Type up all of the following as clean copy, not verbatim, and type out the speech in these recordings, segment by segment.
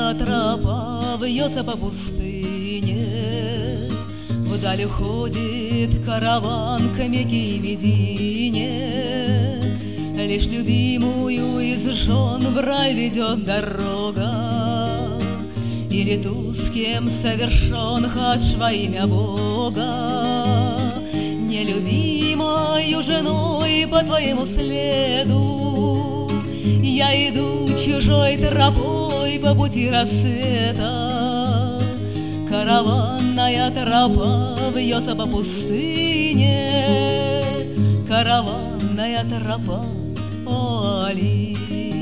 Караванная тропа вьется по пустыне, вдаль уходит караван к Мекке и Медине. Лишь любимую из жен в рай ведет дорога, или ту, с кем совершен хадж во имя Бога. Нелюбимою женой по твоему следу я иду чужой тропой по пути рассвета. Караванная тропа вьется по пустыне, караванная тропа, о Али.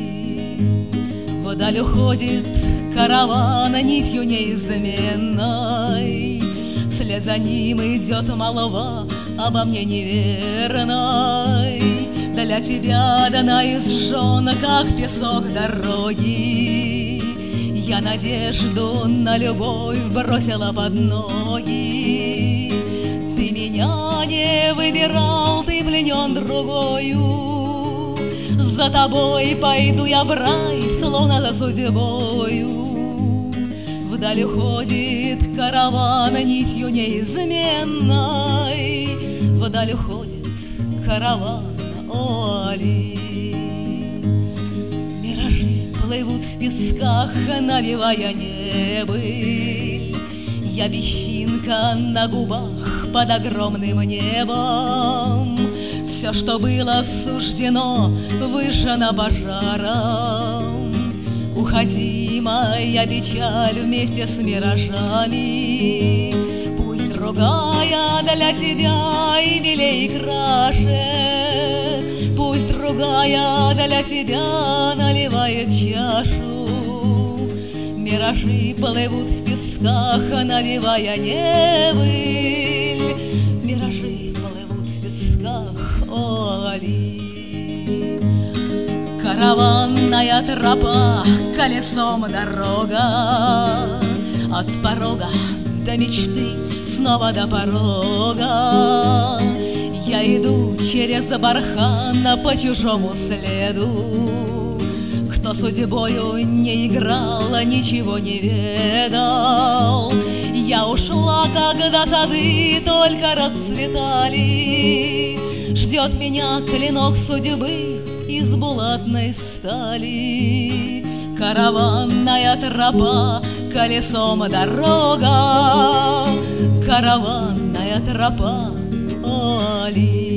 Вдаль уходит караван нитью неизменной, вслед за ним идет молва обо мне неверной. Для тебя дана из жен, как песок дороги. Я надежду на любовь бросила под ноги. Ты меня не выбирал, ты пленен другою. За тобой пойду я в рай, словно за судьбою. Вдаль уходит караван нитью неизменной, вдаль уходит караван, о Али. Миражи плывут в песках, навевая небыль. Я песчинка на губах под огромным небом. Все, что было суждено, выжжено пожаром. Уходи, моя печаль, вместе с миражами. Пусть другая для тебя и милей и краше. Пусть другая для тебя наливает чашу. Миражи плывут в песках, навевая небыль. Миражи плывут в песках, о Али. Караванная тропа, колесом дорога, от порога до мечты, снова до порога. Я иду через бархан по чужому следу. Кто судьбою не играл, ничего не ведал. Я ушла, когда сады только расцветали. Ждет меня клинок судьбы из булатной стали. Караванная тропа, колесом дорога, караванная тропа, о Али.